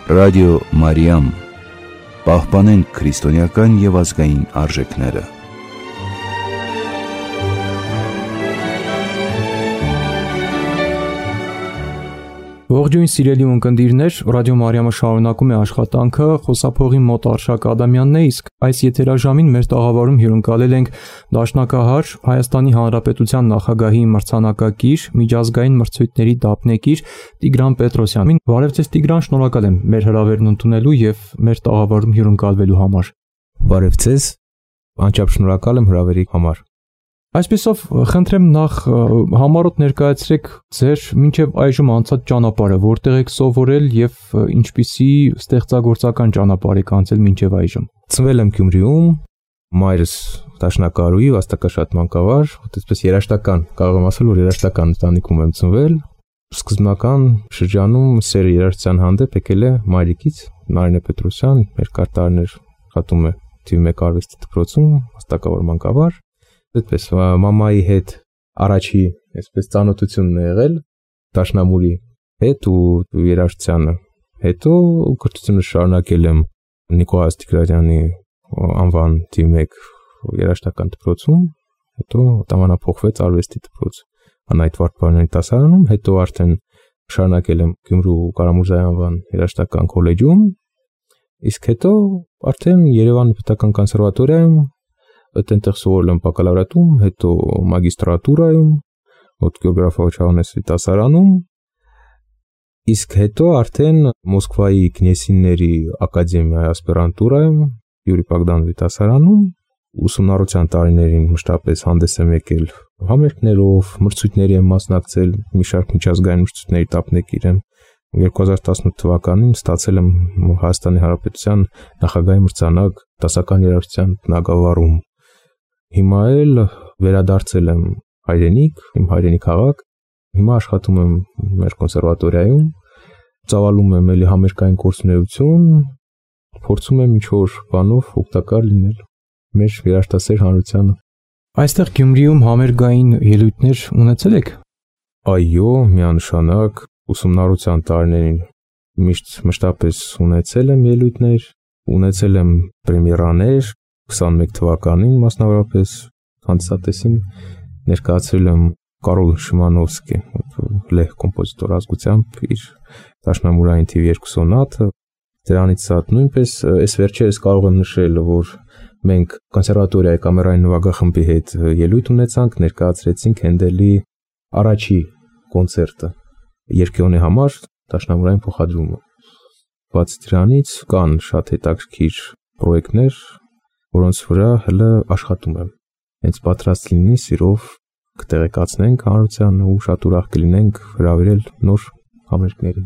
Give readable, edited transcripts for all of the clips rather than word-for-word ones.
Ռադիո Մարիամ, պահպանենք քրիստոնեական և ազգային արժեքները։ Ողջույն սիրելի ունկնդիրներ, Ռադիո Մարիամը շարունակում է աշխատանքը, խոսափողի մոտ Արշակ Ադամյանն է, իսկ այս եթերաժամին մեր տաղավարում հյուրընկալել ենք դաշնակահար, Հայաստանի Հանրապետության նախագահի մրցանակակիր, միջազգային մրցույթների դափնեկիր Տիգրան Պետրոսյանին։ Բարև ձեզ Տիգրան, շնորհակալ եմ մեր հրավերն ընդունելու և մեր տաղավարում հյուրընկալվելու համար։ Բարև ձեզ, անչափ շնորհակալ եմ հրավերի համար։ Այսպեսով խնդրեմ նախ համառոտ ներկայացրեք ձեր մինչև այժմ անցած ճանապարհը, որտեղ եք սովորել և ինչպիսի ստեղծագործական ճանապարհ եք անցել մինչև այժմ։ Ծնվել եմ Գյումրիում, մայրս դաշնակահարուհի, վաստակաշատ մանկավար, այդպես երաժշտական, կարող եմ ասել, որ երաժշտական ընտանիքում եմ ծնվել։ Սկզբնական շրջանում սերը երաժշտության հանդեպ եկել է մայրիկից, Նարինե Պետրոսյան, երկար տարիներ աշխատում է թիվ 1 արվեստի դպրոցում, վաստակավոր մանկավար։ Այդպես մամայի հետ առաջի այսպես ծանոթությունն է եղել դաշնամուրի հետ ու երաժշտությանը։ Հետո կրթությունը շարունակել եմ Նիկոլաս Տիգրատյանի անվան թիվ 1 երաժշտական դպրոցում, հետո ժամանակափոխվեց արվեստի դպրոց Անահիտ Վարդպարոնյանի դասարանում, հետո արդեն շարունակել եմ Գյումրու Կարամուրզայի անվան երաժշտական քոլեջում, իսկ հետո արդեն Երևանի պետական կոնսերվատորիայում այդտեղ սովորել եմ բակալավրիատում, հետո մագիստրատուրայում, Գեորգի Չավանեսովի դասարանում, իսկ հետո արդեն Մոսկվայի Կնեսինների ակադեմիայի ասպիրանտուրայում, Յուրի Բոգդանովի դասարանում, ուսումնառության տարիներին մշտապես հանդես եմ եկել համերգներով, մրցույթների եմ մասնակցել, մի շարք միջազգային մրցույթների դափնեկիր եմ։ 2018 թվականին ստացել եմ Հայաստանի Հանրապետության նախագահի մրցանակ դասական երաժշտության բնագավառում։ Հիմա էլ վերադարձել եմ հայրենիք, իմ հայրենի քաղաք։ Հիմա աշխատում եմ մեր կոնսերվատորիայում, ծավալում եմ էլի համերգային գործունեություն, փորձում եմ ինչ-որ բանով օգտակար լինել մեր երաժշտասեր հանրությանը։ Այստեղ Գյումրիում համերգային ելույթներ ունեցել եք։ Այո, միանշանակ ուսումնառության տարիներին մշտապես ունեցել եմ ելույթներ, ունեցել եմ պրեմիերաներ 21 թվականին մասնավորապես հանդիսատեսին ներկայացրել եմ Կարոլ Շիմանովսկի, լեհ կոմպոզիտոր ազգությամբ իր դաշնամուրային թիվ 2 սոնատը։ Դրանից ցած նույնպես այս վերջերս կարող եմ նշել, որ մենք կոնսերվատորիայի կամերային նվագախմբի հետ ելույթ ունեցանք, ներկայացրեցինք Հենդելի առաջի կոնցերտը երկիոնի համար դաշնամուրային փոխադրումը։ Բացի դրանից կան շատ հետաքրքիր պրոյեկտներ, որոնց վրա հələ աշխատում եմ։ Հենց պատրաստ լինի սիրով կտեղեկացնենք հանրությանը ու շատ ուրախ կլինենք հրավիրել նոր համերգներին։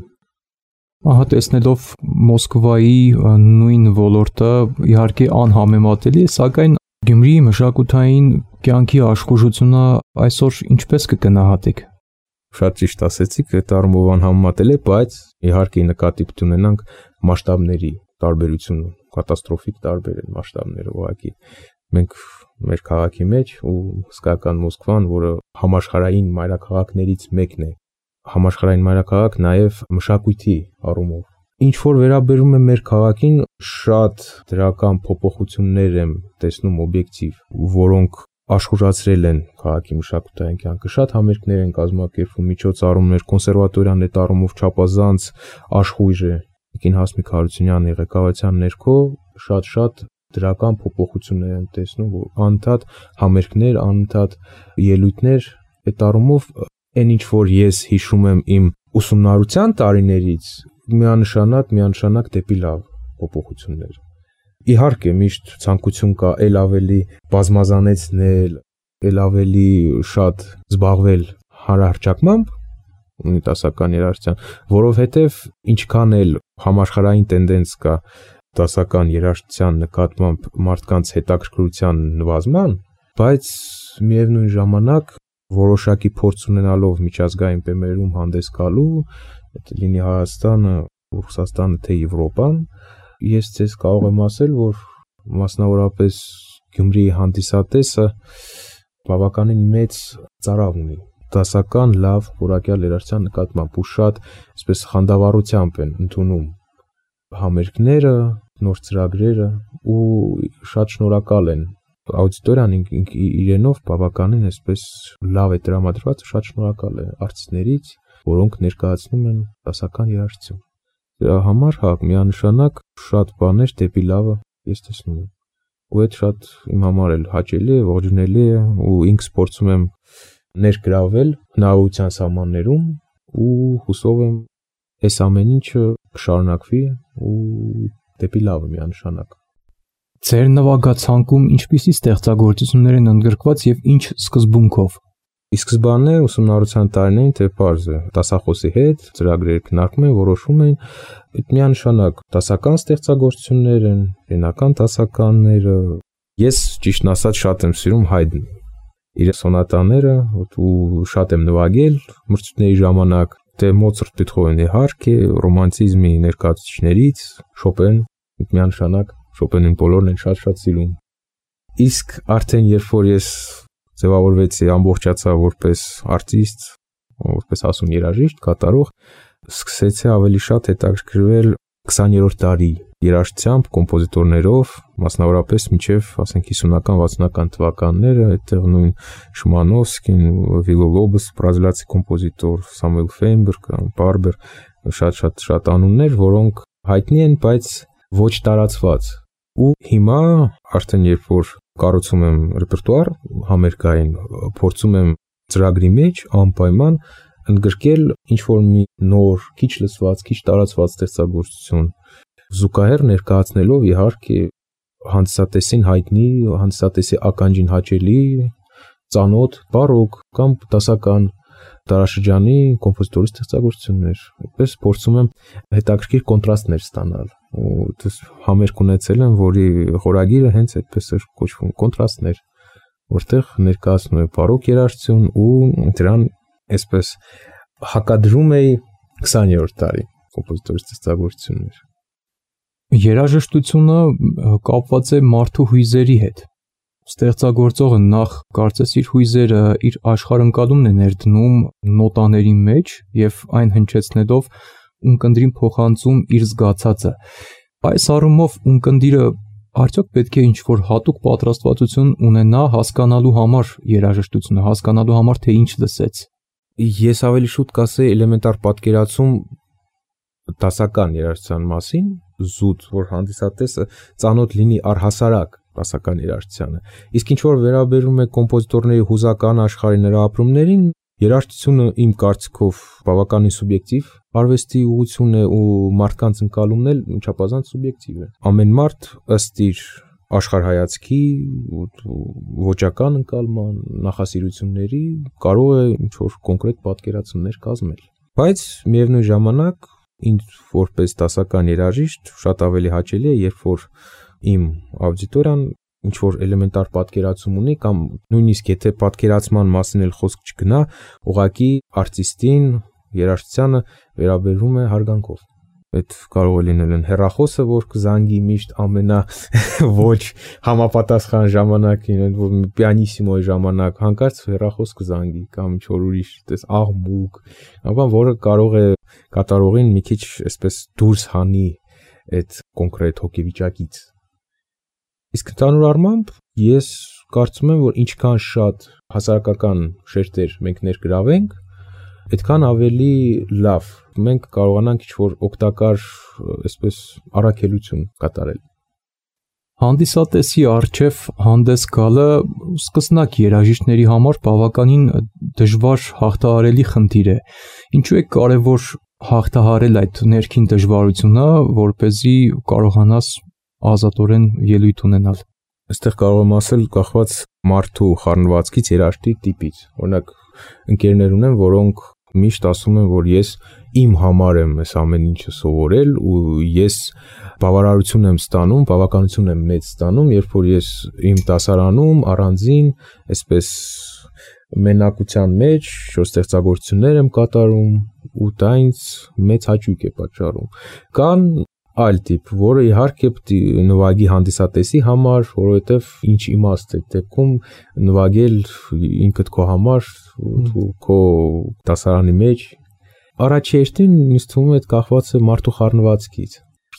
Ահա տեսնելով Մոսկվայի նույն ոլորտը իհարկե անհամեմատելի է, սակայն Գյումրիի մշակութային կյանքի աշխուժությունը այսօր ինչպես կգնահատեք։ Շատ ճիշտ ասեցիք, այդ առումով անհամեմատելի է, բայց իհարկե նկատի պետք է ունենանք մասշտաբների տարբերությունը, կատաստրոֆիկ տարբեր են մասշտաբները ուղղակի։ Մենք մեր քաղաքի մեջ ու հսկայական Մոսկվան, որը համաշխարհային մայրաքաղաքներից մեկն է, համաշխարհային մայրաքաղաք նաև մշակույթի առումով։ Ինչ որ վերաբերում է մեր քաղաքին, շատ դրական փոփոխություններ եմ տեսնում օբյեկտիվ, որոնք աշխուժացրել են քաղաքի մշակութային կյանքը։ Շատ համերգներ են կազմակերպվում, միջոցառումներ, կոնսերվատորիան այդ առումով չափազանց աշխույժ է։ Տիկին Հասմիկ Հարությունյանի ղեկավարության ներքո շատ դրական փոփոխություններ եմ տեսնում, որ անընդհատ համերգներ, անընդհատ ելույթներ, այդ առումով այն ինչ որ ես հիշում եմ իմ ուսումնառության տարիներից, միանշանակ դեպի լավ փոփոխություններ։ Իհարկե միշտ ցանկություն կա ել ավելի բազմազանեցնել, ել ավելի շատ զբաղվել հանրահռչակմամբ դասական երաժշտության, որովհետև ինչքան էլ համաշխարհային տենդենց կա դասական երաժշտության նկատմամբ մարդկանց հետաքրքրության նվազման, բայց միևնույն ժամանակ որոշակի փորձ ունենալով միջազգային բեմերում հանդես գալու, լինի Հայաստանը, Ռուսաստանը, թե Եվրոպան, ես ձեզ կարող եմ ասել, որ մասնավորապես Գյումրիի հանդիսատեսը բավականին մեծ ծարավ ունի դասական լավ որակյալ երաժշտության նկատմամբ ու շատ այսպես խանդավառությամբ են ընդունում համերգները, նոր ծրագրերը ու շատ շնորհակալ են աուդիտորիան իրենով բավականին այսպես լավ է տրամադրված, շատ շնորհակալ է արտիստներից, որոնք ներկայացնում են դասական երաժշտություն։ Դրա համար միանշանակ շատ բաներ դեպի լավը ես տեսնում եմ։ Ու այդ շատ իմ համար էլ հաճելի է, ողջունելի է ու ինքս փորձում եմ ներգրավել հնարավորության սահմաններում ու հուսով եմ այս ամեն ինչը կշարունակվի ու դեպի լավը միանշանակ։ Ձեր նվագացանկում ինչպիսի ստեղծագործություններ են ընդգրկված եւ ինչ սկզբունքով։ Ի սկզբանե ուսումնառության տարիներին թե պարզ է դասախոսի հետ ծրագրեր քննարկում են, որոշում են, այդ միանշանակ դասական ստեղծագործություններ են, հերթական դասականները։ Ես ճիշտն ասած շատ եմ սիրում Հայդն իր սոնատաները ու շատ եմ նվագել մրցույթների ժամանակ, թե Մոցարտ, Բեթհովեն իհարկե, ռոմանտիզմի ներկայացուցիչներից Շոպեն, միանշանակ Շոպենին բոլորն են շատ սիրում։ Իսկ արդեն երբ որ ես ձևավորվեցի, ամբողջացա որպես արտիստ, որպես ասուն երաժիշտ, կատարող, սկսեցի ավելի շատ հետաքրքրվել 20-րդ դարի երաժշտությամբ, կոմպոզիտորներով, մասնավորապես մինչև, ասենք 50-ական, 60-ական թվականները, այդտեղ նույն Շմանովսկին, Վիլլոլոբոս, բրազիլացի կոմպոզիտոր, Սամուել Ֆեյնբերգ, Բարբեր, շատ անուններ, որոնք հայտնի են, բայց ոչ տարածված։ Ու հիմա արդեն երբ որ կառուցում եմ ռեպերտուար համերգային, փորձում եմ ծրագրի մեջ անպայման ընդգրկել ինչ-որ մի նոր, քիչ լսված, քիչ տարածված ստեղծագործություն, զուգահեռ ներկայացնելով իհարկե հանդիսատեսին հայտնի, հանդիսատեսի ականջին հաճելի, ծանոթ, բարոկ կամ դասական դարաշրջանի կոմպոզիտորի ստեղծագործություններ։ Այդպես փորձում եմ հետաքրքիր կոնտրաստներ ստանալ։ Ու համերգ ունեցել եմ, որի խորագիրը հենց այդպես էր կոչվում կոնտրաստներ, որտեղ ներկայացնում է բարոկ երաժշտություն ու դրան այսպես հակադրում էի 20-րդ դարի կոմպոզիտորի ստեղծագործություններ։ Երաժշտությունը կապված է մարդու հույզերի հետ։ Ստեղծագործողը նախ կարծես իր հույզերը, իր աշխարհընկալումն է ներդնում նոտաների մեջ եւ այն հնչեցնելով ունկնդրին փոխանցում իր զգացածը։ Այս առումով ունկնդիրը արդյոք պետք է ինչ-որ հատուկ պատրաստվածություն ունենա հասկանալու համար երաժշտությունը, հասկանալու համար թե ինչ լսեց։ Ես ավելի շուտ կասեի էլեմենտար պատկերացում դասական երաժշտության մասին, զուտ, որ հանդիսատեսը ծանոթ լինի առհասարակ դասական երաժշտությանը։ Իսկ ինչ որ վերաբերում է կոմպոզիտորների հուզական աշխարհի նրա ապրումներին, երաժշտությունը իմ կարծիքով բավականին սուբյեկտիվ արվեստի ուղղություն է ու մարդկանց ընկալումն էլ չափազանց սուբյեկտիվ է։ Ամեն մարդ ըստ իր աշխարհայացքի, ոճական ընկալման, նախասիրությունների կարող է ինչ որ կոնկրետ պատկերացումներ կազմել։ Բայց միևնույն ժամանակ ինձ որպես դասական երաժիշտ շատ ավելի հաճելի է, երբ որ իմ աուդիտորիան ինչ որ էլեմենտար պատկերացում ունի կամ նույնիսկ եթե պատկերացման մասին էլ խոսք չգնա, ուղղակի արտիստին, երաժշտությանը վերաբերվում է հարգանքով։ Այդ կարող է լինել հեռախոսը, որ կզանգի միշտ ամենա ոչ համապատասխան ժամանակին, որ պիանիսիմոյի ժամանակ հանկարծ հեռախոս կզանգի կամ ինչ որ ուրիշ, տես աղմուկ, բան, որը կարող է կատարողին մի քիչ այսպես դուրս հանի այդ կոնկրետ հոգեվիճակից։ Իսկ ընդհանուր առմամբ ես կարծում եմ, որ ինչքան շատ հասարակական շերտեր մենք ներգրավենք, այդքան ավելի լավ մենք կարողանանք ինչ-որ օգտակար այսպես առաքելություն կատարել։ Հանդիսատեսի առջև հանդես գալը սկսնակ երաժիշտների համար բավականին դժվար հաղթահարելի խնդիր է։ Ինչու է կարևոր հաղթահարել այդ ներքին դժվարությունը, որպեսզի կարողանաս ազատորեն ելույթ ունենալ։ Այստեղ կարող եմ ասել կախված մարդու խառնվածքից, երաժշտի տիպից։ Օրինակ ընկերներ ունեմ, որոնք միշտ ասում են, որ ես իմ համար եմ այս ամեն ինչը սովորել ու ես բավարարություն եմ ստանում, բավականություն եմ մեծ ստանում, երբ որ ես իմ դասարանում առանձին այսպես մենակության մեջ ստեղծագործություններ եմ կատարում ու դա ինձ մեծ հաճույք է պատճառում։ Կան այլ տիպ, որը իհարկե պետք է նվագի հանդիսատեսի համար, որովհետև ինչ իմաստ է դեպքում նվագել ինքդ քո համար, քո դասարանի մեջ։ Առաջերտին ինձ թվում է կախված է մարդու խառնվածքից։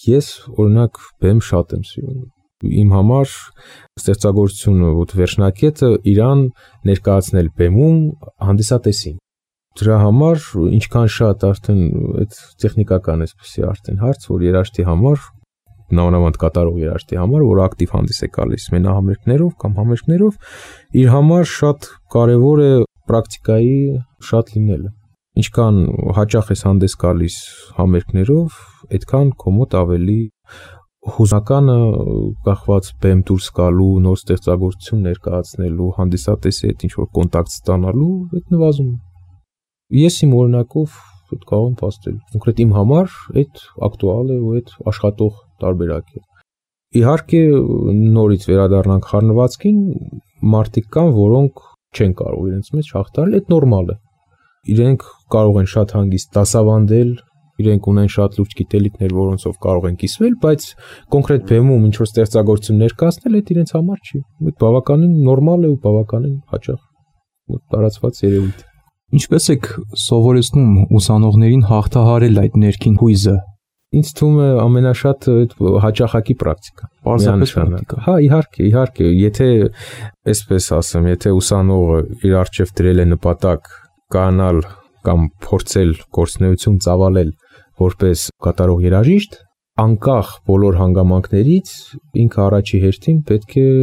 Ես օրինակ բեմ շատ եմ սիրում։ Իմ համար ստեղծագործությունը վերջնակետը իրան ներկայացնել բեմում հանդիսատեսին։ Դրա համար ինչքան շատ արդեն այդ տեխնիկական էսպիսի արդեն հարց, որ երաժշտի համար, նամանավանդ կատարող երաժշտի համար, որ ակտիվ հանդիս է գալիս մենահամերգներով կամ համերգներով, իր համար շատ կարևոր է պրակտիկայի շատ լինելը։ Ինչքան հաճախ ես հանդես գալիս համերգներով, այդքան քո մոտ ավելի հուզականը կախված բեմ դուրս գալու, նոր ստեղծագործություն ներկայացնելու, հանդիսատեսի հետ ինչ-որ կոնտակտ ստանալու, այդ նվազում է։ Ես իմ օրինակով այդ կարող եմ փաստել։ Կոնկրետ իմ համար այդ ակտուալ է ու այդ աշխատող տարբերակ է։ Իհարկե նորից վերադառնանք խառնվածքին, մարդիկ կան, որոնք չեն կարող իրենց մեջ հաղթահարել, այդ նորմալ է։ Իրենք կարող են շատ հանգիստ դասավանդել, իրենք ունեն շատ լուրջ գիտելիքներ, որոնցով կարող են կիսվել, բայց կոնկրետ բեմում ինչ որ ստեղծագործություն ներկայացնել, այդ իրենց համար չի։ Այդ բավականին նորմալ է ու բավականին հաճախ տարածված երևույթ է։ Ինչպես եք սովորեցնում ուսանողներին հաղթահարել այդ ներքին հույզը։ Ինձ թվում է ամենաշատը այդ հաճախակի պրակտիկա։ Պարզապես պրակտիկա։ Հա, իհարկե, եթե այսպես ասեմ, եթե ուսանողը իր առջև դրել է նպատակ կանալ կամ փորձել գործունեություն ծավալել որպես կատարող երաժիշտ, անկախ բոլոր հանգամանքներից ինքը առաջի հերթին պետք է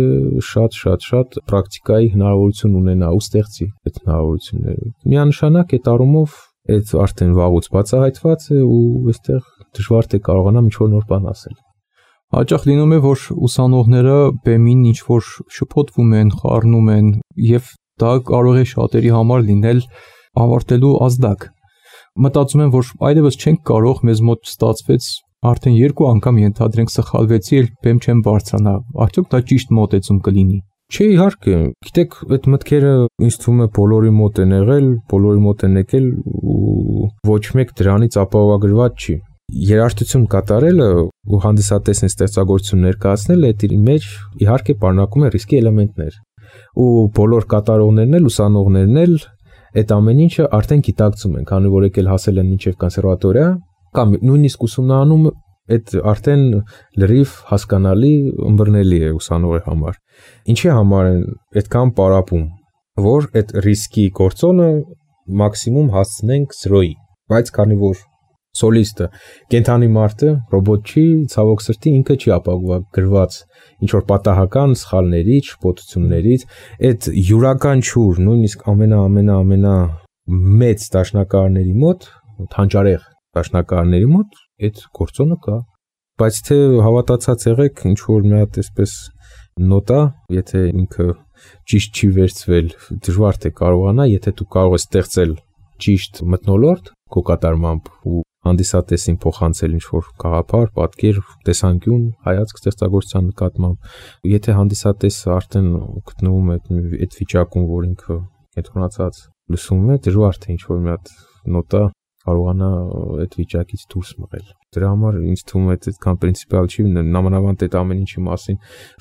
շատ պրակտիկայի հնարավորություն ունենա ու ստեղծի այդ հնարավորությունները։ Միանշանակ այդ առումով այդ արդեն վաղուց բացահայտված է ու այստեղ դժվար թե կարողանամ ինչ-որ նոր բան ասել։ Հաճախ լինում է, որ ուսանողները բեմին ինչ-որ շփոթվում են, խառնում են, եւ դա կարող է շատերի համար լինել ավարտելու ազդակ։ Մտածում եմ, որ այլևս չենք կարող, մեզ մոտ ստացվեց արդեն 2 անգամ ենթադրենք սխալվեցի, էլ բեմ չեմ բարձրանա։ Արդյոք դա ճիշտ մոտեցում կլինի։ Չէ, իհարկե, գիտեք, այդ մտքերը ինձ թվում է բոլորի մոտ են եղել, բոլորի մոտ են եկել ու ոչ մեկ դրանից ապահովագրված չի։ Երաժշտություն կատարելը ու հանդիսատեսին ստեղծագործություն ներկայացնելը այդ իր մեջ իհարկե պարունակում է ռիսկի էլեմենտներ։ Ու բոլոր կատարողներն էլ, ուսանողներն էլ այդ ամեն ինչը արդեն գիտակցում են, քանի որ եկել հասել են մինչև կոնսերվատորիա կամ նույնիսկ ուսումնանում այդ արդեն լրիվ հասկանալի ըմբռնելի է ուսանողի համար։ Ինչի համար են այդքան պարապում, որ այդ ռիսկի գործոնը մաքսիմում հասցնենք 0-ի, բայց քանի որ սոլիստը կենթանի մարդ է, ռոբոտ չի, ցավոք սրտի ինքը չի ապահովագրված ինչ-որ պատահական սխալներից, շփոթություններից, այդ յուրաքանչյուր նույնիսկ ամենա մեծ դաշնակահարների մոտ, հանճարեղ դաշնակահարների մոտ այդ գործոնը կա։ Բայց թե հավատացած եղեք, ինչ-որ մի հատ այսպես նոտա, եթե ինքը ճիշտ չի վերցվել, դժվար թե կարողանա, եթե դու կարող ես ստեղծել ճիշտ մթնոլորտ քո կատարմամբ ու հանդիսատեսին փոխանցել ինչ-որ գաղափար, պատկեր, տեսանկյուն, հայացք ստեղծագործության նկատմամբ, եթե հանդիսատեսը արդեն գտնվում է այդ վիճակում, որ ինքը կենտրոնացած լսում է, դժվար թե ինչ-որ մի հատ նոտա կարողանա այդ վիճակից դուրս մղել։ Դրա համար ինձ թվում է այդքան պրինցիպիալ չի, նամանավանդ այդ ամեն ինչի մասին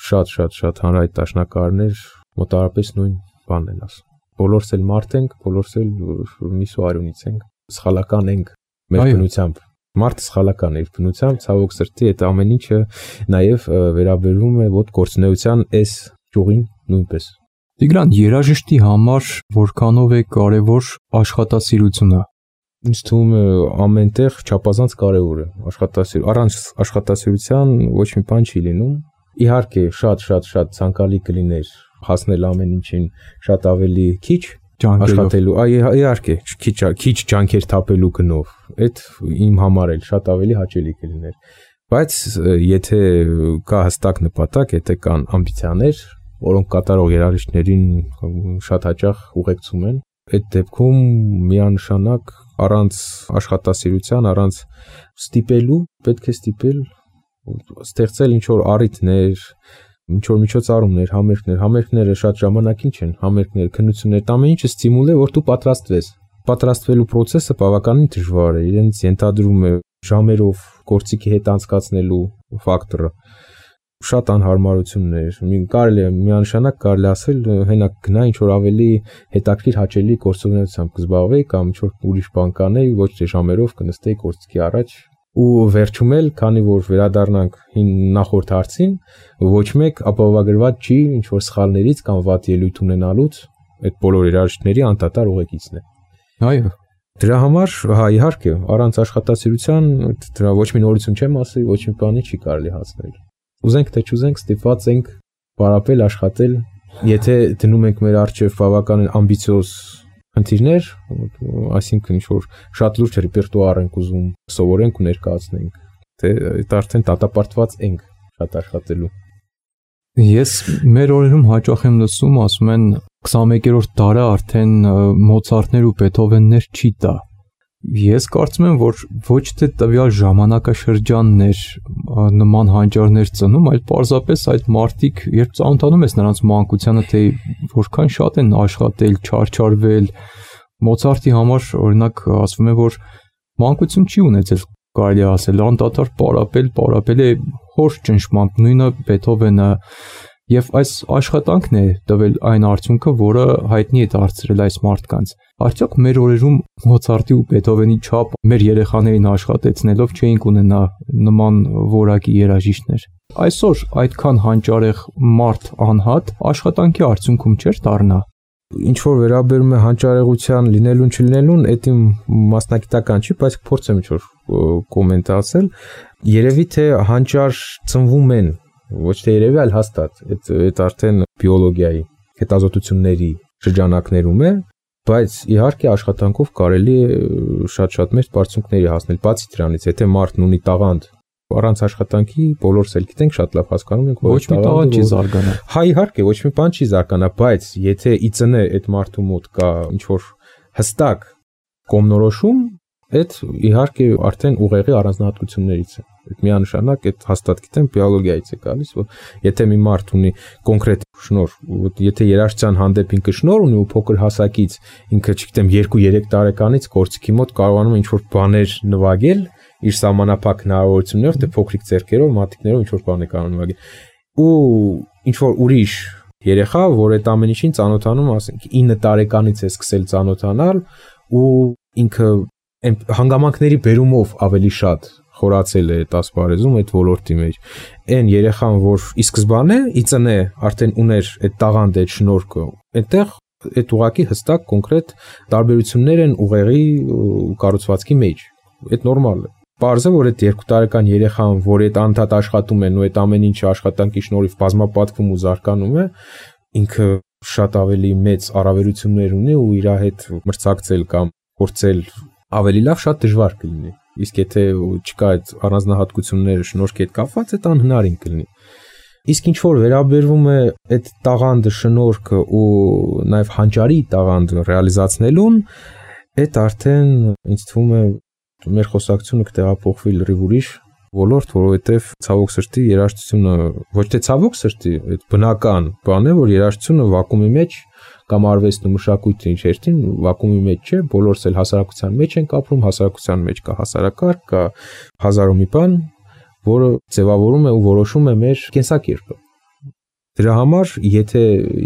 շատ հանրայտ դաշնակահարներ մոտավորապես նույն բանն են ասում։ Բոլորս էլ մարդ ենք, բոլորս էլ միս ու արյունից ենք, սխալական ենք մեր բնությամբ։ Մարդը սխալական է իր բնությամբ, ցավոք սրտի այդ ամեն ինչը նաև վերաբերվում է ոտ գործունեության այս ճյուղին նույնպես։ Տիգրան, երաժշտի համար որքանով է կարևոր աշխատասիրությունը։ Ինձ թվում է ամենտեղ չափազանց կարևոր է առանց աշխատասիրության ոչ մի բան չի լինում։ Իհարկե շատ ցանկալի կլիներ հասնել ամեն ինչին շատ ավելի քիչ աշխատելու, իհարկե քիչ ջանքեր թափելու գնով, այդ իմ համար էլ շատ ավելի հաճելի կլիներ։ Բայց եթե կա հստակ նպատակ, եթե կան ամբիցիաներ, որոնք կատարող երաժիշտներին շատ հաճախ ուղեկցում են, այդ դեպքում միանշանակ առանց աշխատասիրության, առանց ստիպելու, պետք է ստիպել, ստեղծել ինչ-որ առիթներ, ինչ-որ միջոցառումներ, համերգները շատ ժամանակին չեն, համերգներ, քննություններ, ամեն ինչը ստիմուլ է, որ դու պատրաստվես։ Պատրաստվելու process-ը բավականին դժվար է, իրենց ենթադրում է ժամերով գործիքի հետ անցկացնելու ֆակտորը։ Շատ անհարմարություններ, միանշանակ կարելի ասել, հենակ գնա ինչ-որ ավելի հետաքրքիր հաճելի գործունեությամբ կզբաղվեի կամ ինչ-որ ուրիշ բան կանեի, ոչ թե ժամերով կնստեի գործիքի առաջ ու վերջում էլ, քանի որ վերադառնանք նախորդ հարցին, ոչ մեկ ապահովագրված չի ինչ որ սխալներից կամ վատ ելույթ ունենալուց այդ բոլոր երաժիշտների անդադար ուղեկիցն է։ Այո։ Դրա համար, հա, իհարկե, առանց աշխատասիրության դրա ոչ մի նորություն չեմ ասի, ոչ մի բանի չի կարելի հասնել։ Ուզենք թե չուզենք, ստիպված ենք պարապել, աշխատել, եթե դնում ենք մեր առջև բավականին ամբիցիոզ խնդիրներ, այսինքն ինչ որ շատ լուրջ ռեպերտուար ենք ուզում սովորենք ու ներկայացնենք, թե այդ արդեն դատապարտված ենք շատ աշխատելու։ Ես մեր օրերում հաճախ եմ լսում, ասում են 21-րդ դարը արդեն Մոցարտներ ու Բեթհովեններ չի տա։ Ես կարծում եմ, որ ոչ թե տվյալ ժամանակաշրջաններ նման հանճարներ ծնում, այլ պարզապես այդ մարդիկ, երբ ծանոթանում ես նրանց մանկությանը, թե որքան շատ են աշխատել, չարչարվել։ Մոցարտի համար օրինակ ասվում է, որ մանկություն չի ունեցել, կարելի ասել, անդադար պարապել է հոր ճնշմամբ, նույնը Բեթհովենը, եւ այս աշխատանքն է տվել այն արդյունքը, որը հայտնի է դարձրել այս մարդկանց։ Արդյոք մեր օրերում Մոցարտի ու Բեթհովենի չափ մեր երեխաներին աշխատեցնելով չէինք ունենա նման որակի երաժիշտներ։ Այսօր այդքան հանճարեղ մարդ անհատ աշխատանքի արդյունքում չէր դառնա։ Ինչ որ վերաբերում է հանճարեղության լինելուն չլինելուն, այդ իմ մասնագիտական չի, բայց փորձեմ ինչ որ կոմենտ ասել։ Երևի թե հանճար ծնվում են, ոչ թե երևի, այլ հաստատ։ Այդ արդեն բիոլոգիայի, հետազոտությունների շրջանակներում է, բայց իհարկե աշխատանքով կարելի է շատ մեծ բարձունքների հասնել։ Բացի դրանից, եթե մարդն ունի տաղանդ, առանց աշխատանքի բոլորս էլ գիտենք, շատ լավ հասկանում ենք, որ ոչ մի տաղանդ չի զարգանա։ Հա, իհարկե, ոչ մի բան չի զարգանա, բայց եթե իծնե այդ մարդու մոտ կա ինչ որ հստակ կողմնորոշում, այդ իհարկե արդեն ուղեղի առանձնահատկություններից է։ Այդ միանշանակ այդ հաստատ գիտեմ բիոլոգիայից է գալիս, որ եթե մի մարդ ունի կոնկրետ շնոր, եթե երաժշտության հանդեպ ինքը շնոր ունի ու փոքր հասակից, ինքը, չգիտեմ, 2-3 տարեկանից գործիքի մոտ կարողանում է ինչ որ բաներ նվագել իր սահմանափակ հնարավորություններով, թե փոքրիկ ձեռքերով, մատիկներով ինչ որ բան է կարող նվագել։ Ու ինչ որ ուրիշ երեխա, որ այդ ամեն ինչին ծանոթանում, ասենք 9 տարեկանից է սկսել ծանոթանալ ու ինքը հանգամանքների բերումով ավելի շատ խորացել է այդ ասպարեզում, այդ ոլորտի մեջ։ Այն երեխան, որ ի սկզբանե իծնե արդեն ուներ այդ տաղանդը, այդ շնորհքը, այնտեղ այդ ուղղակի հստակ կոնկրետ տարբերություններ են ուղեղի կառուցվածքի մեջ։ Այդ նորմալ է։ Պարզ է, որ այդ 2 տարեկան երեխան, որ այդ անդադ աշխատում են ու այդ ամեն ինչը աշխատանքի շնորհիվ բազմապատկվում ու զարգանում է, ինքը շատ ավելի մեծ առավելություններ ունի ու իր հետ մրցակցել կամ փորձել ավելի լավ շատ դժվար կլինի։ Իսկ եթե չկա այդ առանձնահատկությունները շնորհքի հետ կապված, այդ անհնարին կլինի։ Իսկ ինչ որ վերաբերվում է այդ տաղանդը, շնորհքը ու նաև հանճարի տաղանդը ռեալիզացնելուն, այդ արդեն ինձ թվում է մեր խոսակցությունը կտեղափոխվի լրիվ ուրիշ ոլորտ, որովհետև ցավոք սրտի երաժշտությունը ոչ թե ցավոք սրտի, այդ բնական բան է, որ երաժշտությունը վակուումի մեջ կամ արվեստն ու մշակույթը ինչ ერთին վակուումի մեջ չէ, բոլորս էլ հասարակության մեջ ենք ապրում, հասարակության մեջ կա հասարակարգ, կա հազար ու մի բան, որը ձևավորում է ու որոշում է մեր կենսակերպը։ Դրա համար, եթե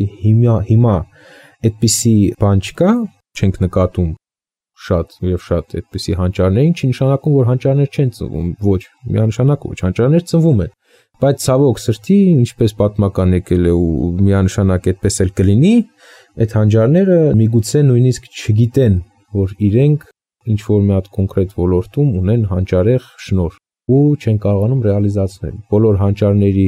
հիմա այդպիսի բան չկա, չենք նկատում շատ եւ շատ այդպիսի հանճարներին, չի նշանակում, որ հանճարներ չեն ծնվում, ոչ, միանշանակ ոչ, հանճարներ ծնվում են, բայց ցավոք սրտի, ինչպես պատմական եկել է ու միանշանակ այդպես էլ կլինի, այդ հանճարները միգուցե նույնիսկ չգիտեն, որ իրենք ինչ որ մի հատ կոնկրետ ոլորտում ունեն հանճարեղ շնորհ ու չեն կարողանում ռեալիզացնել։ Բոլոր հանճարների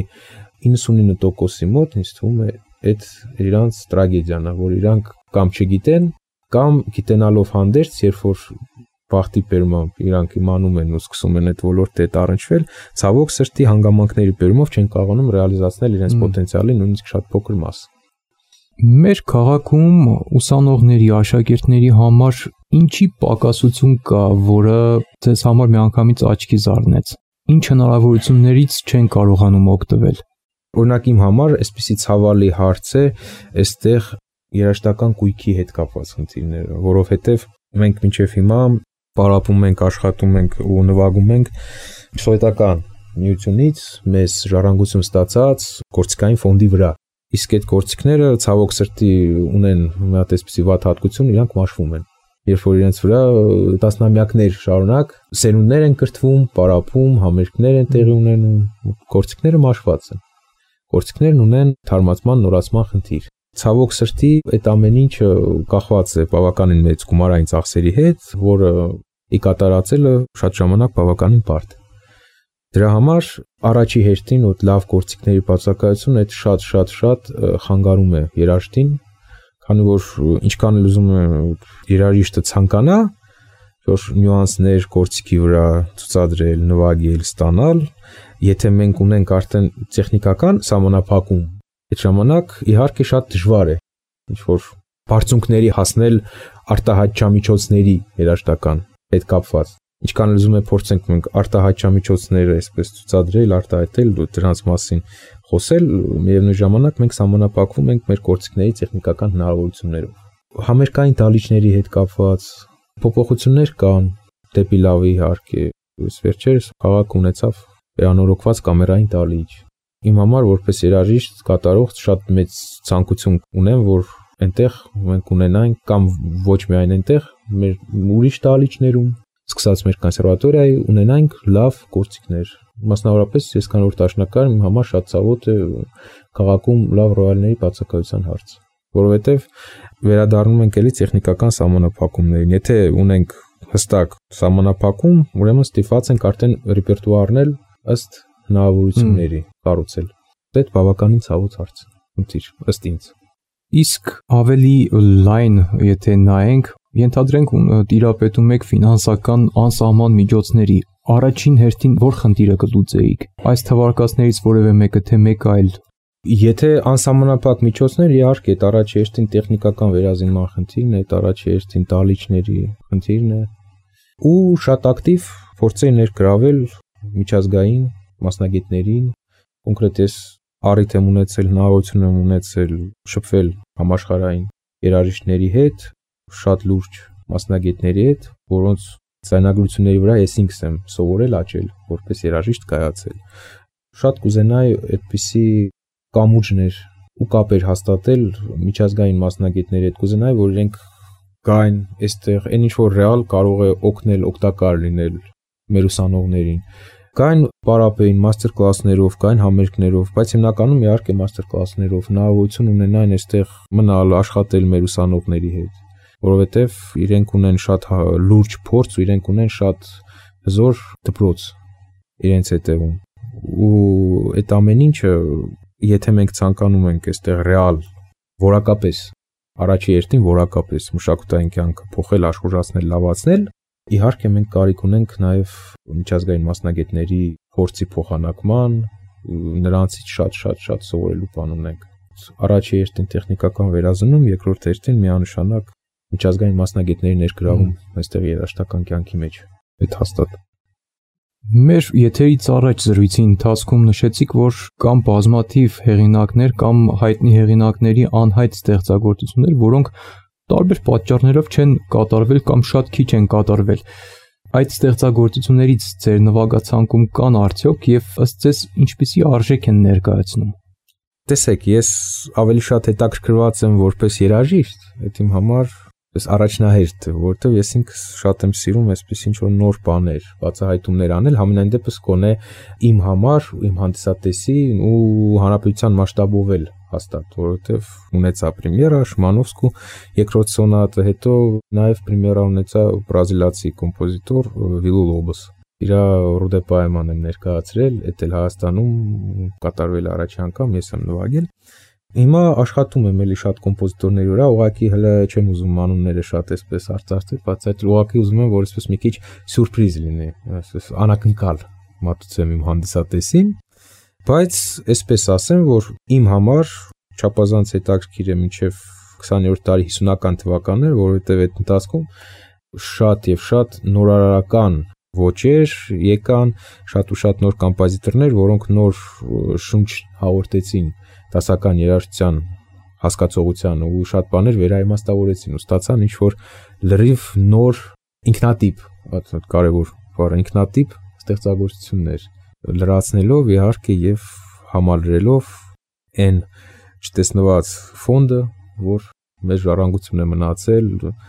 99%-ի մոտ ինձ թվում է այդ իրանց տրագեդիան է, որ իրանք կամ չգիտեն, կամ գիտենալով հանդերձ, երբ որ բախտի բերումով իրանք իմանում են ու սկսում են այդ ոլորտը հետ առնչվել, ցավոք սրտի հանգամանքների բերումով չեն կարողանում ռեալիզացնել իրենց պոտենցիալի նույնիսկ շատ փոքր մասը։ Մեր քաղաքում ուսանողների, աշակերտների համար ինչի պակասություն կա, որը ձեզ համար միանգամից աչքի զարնեց։ Ինչ հնարավորություններից չեն կարողանում օգտվել։ Օրինակ իմ համար այսպիսի ցավալի հարց է այստեղ երաժշտական կույքի հետ կապված խնդիրները, որովհետև մենք մինչև հիմա պարապում ենք, աշխատում ենք ու նվագում ենք սովետական միությունից մեզ ժառանգություն ստացած գործիքային ֆոնդի վրա։ Իսկ այդ գործիքները ցավոք սրտի ունեն մի հատ այսպիսի վատ հատկություն, իրանք մաշվում են։ երբ որ իրենց վրա տասնամյակներ շարունակ սերունդներ են կրթվում, պարապում, համերգներ են տեղի ունենում, գործիքները մաշված են։ Գործիքներն ունեն թարմացման, նորացման խնդիր։ Ցավոք սրտի այդ ամեն ինչը կախված է բավականին մեծ գումարային ծախսերի հետ, որը ի կատարածելը շատ ժամանակ բավականին բարդ է։ Դրա համար առաջի հերթին այդ լավ գործիքների բացակայությունը այդ շատ խանգարում է երաժշտին, քանի որ ինչքան էլ ուզում է երաժիշտը ցանկանա որ նյուանսներ գործիքի վրա ցուցադրել, նվագել, ստանալ, եթե մենք ունենք արդեն տեխնիկական սահմանափակում, այդ ժամանակ իհարկե շատ դժվար է ինչ-որ բարձունքների հասնել արտահայտչամիջոցների երաժշտական հետ կապված։ Ինչքան էլ ուզում է փորձենք մենք արտահայտչամիջոցները այսպես ցուցադրել, արտահայտել, դրանց մասին խոսել, միևնույն ժամանակ մենք սահմանափակվում ենք մեր գործիքների տեխնիկական հնարավորություններով։ Համերգային դահլիճների հետ կապված փոփոխություններ կան, դեպի լավը իհարկե, վերջերս քաղաք ունեցավ վերանորոգված կամերային դահլիճ։ Իմ համար որպես երաժիշտ կատարող շատ մեծ ցանկություն ունեմ, որ այնտեղ մենք ունենանք կամ ոչ միայն այնտեղ, մեր ուրիշ դահլիճներում, սկսած մեր կոնսերվատորիայի ունենանք լավ գործիքներ։ Մասնավորապես ես քան որ դաշնակահար իմ համար շատ ցավոտ է քաղաքում լավ ռոյալների բացակայության հարցը, որովհետև վերադառնում ենք էլի տեխնիկական սահմանափակումներին։ Եթե ունենք հստակ սահմանափակում, ուրեմն ստիպված ենք արդեն ռեպերտուարներ ըստ հնարավորությունների կառուցել։ Դա բավականին ցավոտ հարց է, խնդիր ըստ ինձ։ Իսկ ավելի լայն, եթե նայենք, ենթադրենք տիրապետում եք ֆինանսական անսահման միջոցների, առաջին հերթին որ խնդիրը կլուծեիք։ Այս թվարկածներից որևէ մեկը թե մեկ այլ։ Եթե անսահմանափակ միջոցներ, իհարկե, այդ առաջի հերթին տեխնիկական վերազինման խնդիրն է, այդ առաջի հերթին դահլիճների խնդիրն է, ու շատ ակտիվ փորձեր ներգրավել միջազգային մասնագետներին, կոնկրետ ես առիթ եմ ունեցել, հնարավորություն եմ ունեցել շփվել համաշխարհային երաժիշտների հետ, շատ լուրջ մասնագետների հետ, որոնց ձայնագրությունների վրա ես ինքս եմ սովորել աճել, որպես երաժիշտ կայացել։ Շատ կուզենայի այդպիսի կամուրջներ ու կապեր հաստատել միջազգային մասնագետների հետ, կուզենայի, որ իրենք գային այստեղ, այն ինչ որ ռեալ կարող է օգնել, օգտակար լինել մեր ուսանողներին։ Կային պարապեին մաստեր կլասներով, կային համերգներով, բայց հիմնականում իհարկե մաստեր կլասներով հնարավորություն ունենային այստեղ մնալ, աշխատել մեր ուսանողների հետ, որովհետև իրենք ունեն շատ լուրջ փորձ ու իրենք ունեն շատ հզոր դպրոց իրենց հետևում։ Ու այդ ամեն ինչը, եթե մենք ցանկանում ենք այստեղ ռեալ որակապես առաջի հերթին որակապես մշակութային կյանքը փոխել, աշխուժացնել, լավացնել, իհարկե մենք կարիք ունենք նաև միջազգային մասնագետների փորձի փոխանակման, նրանցից շատ սովորելու բան ունենք։ Առաջի հերթին տեխնիկական վերազնում, երկրորդ հերթին միանշանակ միջազգային մասնագետների ներգրավում այստեղ երաժշտական կյանքի մեջ։ Այդ հաստատ։ Մեր եթերից առաջ զրույցի ընթացքում նշեցիք, որ կամ բազմաթիվ հեղինակներ կամ հայտնի հեղինակների անհայտ ստեղծագործություններ, որոնք տարբեր պատճառներով չեն կատարվել կամ շատ քիչ են կատարվել։ Այդ ստեղծագործություններից ձեր նվագացանկում կան արդյոք եւ ըստ ձեզ ինչպիսի արժեք են ներկայացնում։ Տեսեք, ես ավելի շատ հետաքրքրված եմ որպես երաժիշտ, այդ իմ համար այս առաջնահերթ է, որովհետև ես ինքս շատ եմ սիրում այսպես ինչ որ նոր բաներ, բացահայտումներ անել, համենայն դեպս կոնե իմ համար, իմ հանդիսատեսի ու հանրապետության մասշտաբով էլ հաստատ, որովհետև ունեցա պրեմիերա Շմանովսկու երկրորդ սոնատը, հետո նաև պրեմիերա ունեցա բրազիլացի կոմպոզիտոր Վիլո Լոբոս։ Իր Ռուդե պոեման եմ ներկայացրել, էդ էլ Հայաստանում կատարվել առաջի անգամ ես եմ նվագել։ Հիմա աշխատում եմ էլի շատ կոմպոզիտորների վրա, ուղղակի հələ չեմ ուզում անունները շատ այսպես արծարծել, բայց այդ ուղղակի ուզում եմ, որ այսպես մի քիչ սյուրպրիզ լինի, այսպես անակնկալ մատուցեմ իմ հանդիսատեսին, բայց այսպես ասեմ, որ իմ համար չափազանց հետաքրքիր է մինչև 20-րդ դարի 50-ական թվականներ, որովհետև այդ ընթացքում շատ եւ շատ նորարարական ոճեր եկան, շատ ու շատ նոր կոմպոզիտորներ, որոնք նոր շունչ հաղորդեցին դասական երաժշտության հասկացողությանը ու շատ բաներ վերաիմաստավորեցին ու ստացան ինչ որ լրիվ նոր ինքնատիպ, կարևոր բառը ինքնատիպ ստեղծագործություններ, լրացնելով իհարկե եւ համալրելով այն չտեսնված ֆոնդը, որ մեր ժառանգությունն է մնացել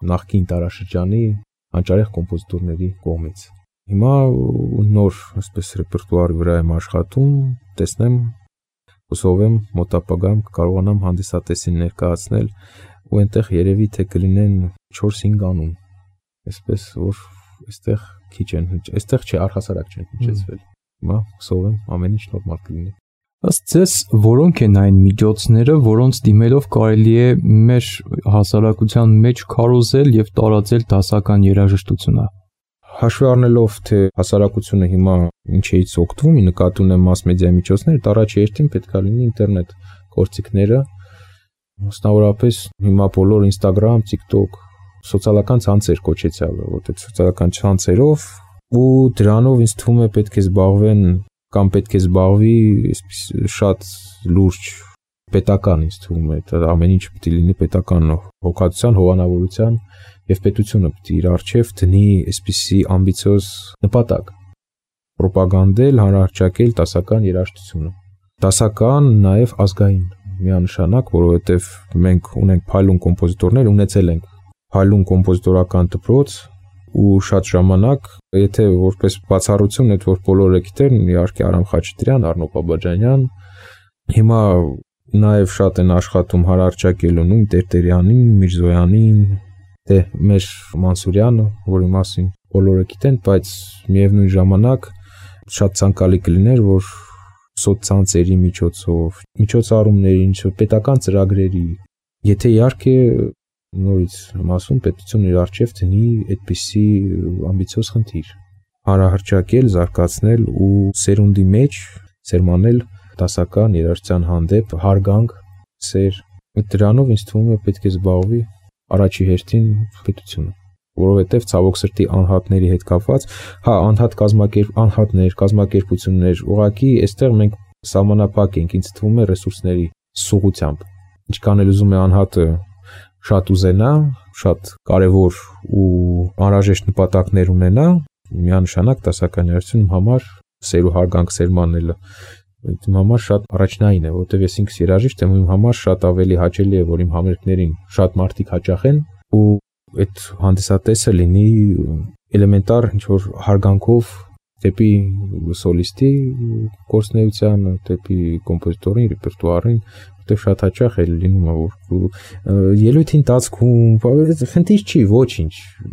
նախկին տարաշրջանի հանճարեղ կոմպոզիտորների կողմից։ Հիմա նոր, այսպես ռեպերտուարի վրա եմ աշխատում, տեսնեմ, հուսով եմ մոտ ապագայում կարողանամ հանդիսատեսին ներկայացնել ու այնտեղ երևի թե կլինեն 4-5 անուն, այսպես որ այստեղ քիչ են, այստեղ չի առհասարակ չեն հնչեցվել։ Հիմա հուսով եմ ամեն ինչ նորմալ կլինի։ Ըստ ձեզ, որոնք են այն միջոցները, որոնց դիմելով կարելի է մեր հասարակության մեջ քարոզել եւ տարածել դասական երաժշտությունը։ Հաշվի առնելով, թե հասարակությունը հիմա ինչից օգտվում, նկատի ունեմ մաս մեդիա միջոցներ, առաջի հերթին պետք է լինի ինտերնետ գործիքները, մասնավորապես հիմա բոլոր Instagram, TikTok, սոցիալական ցանցեր կոչեցյալ, որտեղ սոցիալական ցանցերով ու դրանով ինձ թվում է պետք է զբաղվեն կամ պետք է զբաղվի շատ լուրջ պետական, ինձ թվում է, դա ամեն ինչ պետք է լինի պետական հոգատության, հովանավորության եւ պետությունը պետք է իր արժեվ դնի այսպիսի ամբիցիոզ նպատակ պրոպագանդել, հանրահռչակել դասական երաժշտությունը։ Դասական նաեւ ազգային միանշանակ, որովհետեւ մենք ունենք փայլուն կոմպոզիտորներ, ունեցել ենք փայլուն կոմպոզիտորական դպրոց ու շատ ժամանակ, եթե որպես բացառություն այդ որ բոլորը գիտեն, իհարկե Արամ Խաչատրյան, Արնո Բաբաջանյան, հիմա նաև շատ են աշխատում հանրահռչակելու նույն Տերտերյանին, Միրզոյանին, դե մեր Մանսուրյանը, որի մասին բոլորը գիտեն, բայց միևնույն ժամանակ շատ ցանկալի կլիներ, որ սոցցանցերի միջոցով, միջոցառումների, պետական ծրագրերի, եթե իհարկե նորից եմ ասում, պետությունը իր արժև դնի այդպիսի ամբիցիոզ խնդիր, հանրահռչակել, զարգացնել ու սերունդի մեջ սերմանել դասական երաժշտության հանդեպ հարգանք, սեր, դրանով ինձ թվում է պետք է զբաղվի առաջի հերթին պետությունը, որովհետև ցավոք սրտի անհատների հետ կապված, անհատ անհատներ, կազմակերպություններ, ուղղակի այստեղ մենք սահմանափակ ենք, ինձ թվում է ռեսուրսների սուղությամբ, ինչքան էլ ուզում է անհատը շատ ուզենա, շատ կարևոր ու անհրաժեշտ նպատակներ ունենա, միանշանակ դասական երաժշտությունում համար սեր ու հարգանք սերմանելը իմ համար շատ առաջնային է, որովհետև ես ինքս երաժիշտ եմ, իմ համար շատ ավելի հաճելի է, որ իմ համերգներին շատ մարդիկ հաճախեն ու այդ հանդիսատեսը լինի էլեմենտար ինչ-որ հարգանքով դեպի սոլիստի գործունեությանը, դեպի կոմպոզիտորին, ռեպերտուարին, որտեղ շատ հաճախ է լինում, որ ելույթի ընթացքում խնդիր չի, ոչինչ,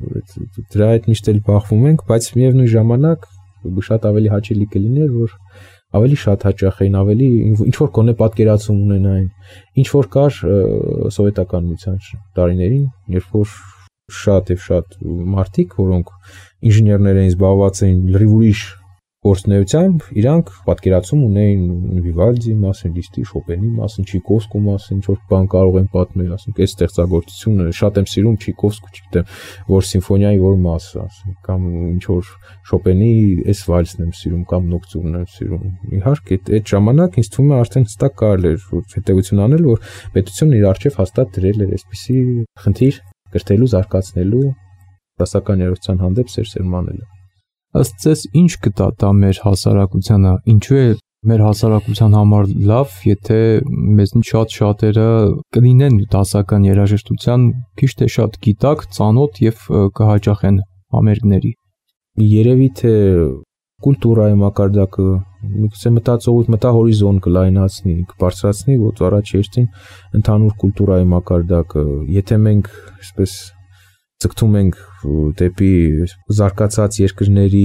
դրա հետ միշտ էլ բախվում ենք, բայց միևնույն ժամանակ շատ ավելի հաճելի կլիներ, որ ավելի շատ հաճախեն, ավելի ինչ-որ կոնե պատկերացում ունենային, ինչ-որ կար սովետական միության տարիներին, երբ որ շատ եւ շատ մարդիկ, որոնք ինժեներներ էին, զբաղված էին լրիվ ուրիշ գործունեությամբ, իրանք պատկերացում ունեին Վիվալդիի մասին, Լիստի, Շոպենի մասին, Չայկովսկու մասին, ինչ-որ բան կարող են պատմել, ասենք, այս ստեղծագործությունը շատ եմ սիրում Չայկովսկու, չգիտեմ, որ սիմֆոնիայի որ մասը, ասենք, կամ ինչ-որ Շոպենի այս վալսն եմ սիրում, կամ նոկտյուրնն եմ սիրում։ Իհարկե, այդ ժամանակ ինձ թվում է արդեն հստակ կարելի էր հետևություն անել, որ պետությունն իր արժև հաստատ դրել էր այսպիսի խնդիր կրթելու, զարգացնելու, դասական երաժշտության հանդեպ սերմանելը։ Ըստ ձեզ ինչ կտա դա մեր հասարակությանը, ինչու է մեր հասարակության համար լավ, եթե մեզնից շատերը կլինեն դասական երաժշտության քիչ թե շատ գիտակ, ծանոթ եւ կհաճախեն համերգների։ Երևի թե կուլտուրայի մակարդակը, միգուցե մտահորիզոն կլայնացնի, կբարձրացնի, որ առաջ երթին ընդհանուր կուլտուրայի մակարդակը, եթե մենք այսպես ցկտում ենք դեպի զարգացած երկրների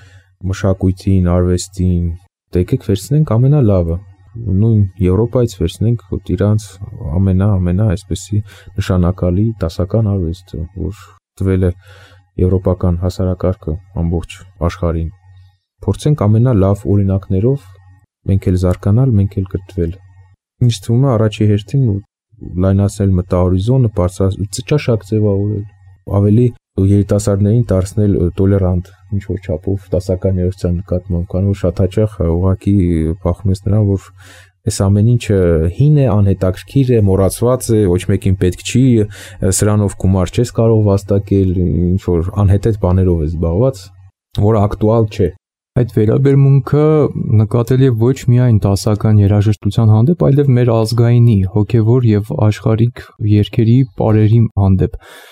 մշակույթին, արվեստին, եկեք վերցնենք ամենալավը, նույն Եվրոպայից վերցնենք իրանց ամենա այսպեսի նշանակալի դասական արվեստը, որ տվել է եվրոպական հասարակարգը ամբողջ աշխարհին։ Փորձենք ամենալավ օրինակներով մենք էլ զարգանալ, մենք էլ կրթվել։ Ինձ թվում է առաջի հերթին լայնացնել մտահորիզոնը, բարձրացնել, ճաշակ ձևավորել, ավելի երիտասարդներին դարձնել տոլերանտ ինչ-որ չափով դասական երաժշտության նկատմամբ, քանի որ շատ հաճախ ուղղակի բախվում ես նրան, որ այս ամեն ինչը հին է, անհետաքրքիր է, մոռացված է, ոչ մեկին պետք չի, սրանով գումար չես կարող վաստակել, ինչ-որ անհետեթ բաներով է զբաղված, որը ակտուալ չէ։ Այդ վերաբերմունքը նկատելի է ոչ միայն դասական երաժշտության հանդեպ, այլև մեր ազգայինի, հոգևոր եւ աշխարհիկ երգերի պարերի հանդեպ։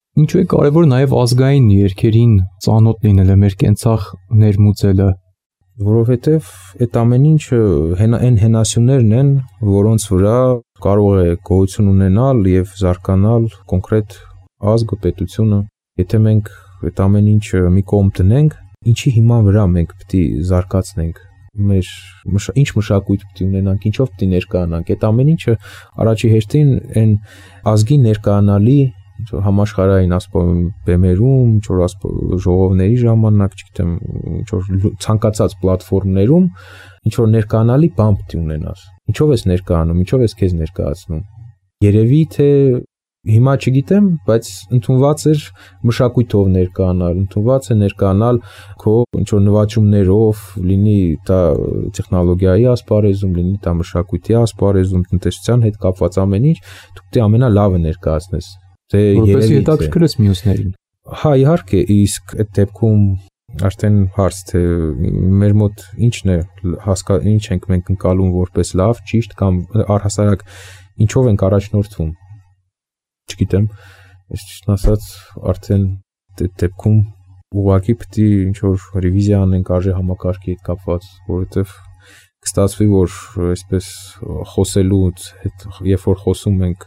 Ինչու է կարևոր նաև ազգային երգերին ծանոթ լինելը, մեր կենցաղ ներմուծելը։ Որովհետև այդ ամեն ինչը այն հենասյուներն են, որոնց վրա կարող է գոյություն ունենալ եւ զարգանալ կոնկրետ ազգը, պետությունը։ Եթե մենք այդ ամեն ինչը մի կողմ դնենք, ինչի հիման վրա մենք պետք է զարգացնենք, մեր ինչ մշակույթ պետք է ունենանք, ինչով պետք է ներկայանանք, այդ ամեն ինչը առաջի հերթին այն ազգի ներկայանալի համաշխարհային ասպարեզում բեմերում, ինչ որ ժողովների ժամանակ, չգիտեմ, ինչ որ ցանկացած պլատֆորմներում, ինչ որ ներկայանալի բան պետք է ունենաս։ Ինչով ես ներկայանում, ինչով ես քեզ ներկայացնում։ Երևի թե հիմա չգիտեմ, բայց ընդունված էր մշակույթով ներկայանալ, ընդունված է ներկայանալ քո ինչ որ նվաճումներով, լինի դա տեխնոլոգիայի ասպարեզում, լինի դա մշակույթի ասպարեզում, տնտեսության հետ կապված ամեն ինչ, դու պետք է ամենալավը ներկայացնես։ Որպես հետաքրքրես մյուսներին։ Հա, իհարկե, իսկ այդ դեպքում արդեն հարց թե մեր մոտ ինչն է ինչ ենք մենք ընկալում որպես լավ, ճիշտ կամ առհասարակ ինչով ենք առաջնորդվում։ Չգիտեմ, ես ճիշտն ասած արդեն այդ դեպքում ուղղակի պետք է ինչ որ ռևիզիա անենք արժե համակարգի հետ կապված, որովհետև կստացվի, որ այսպես խոսելուց հետ երբ որ խոսում ենք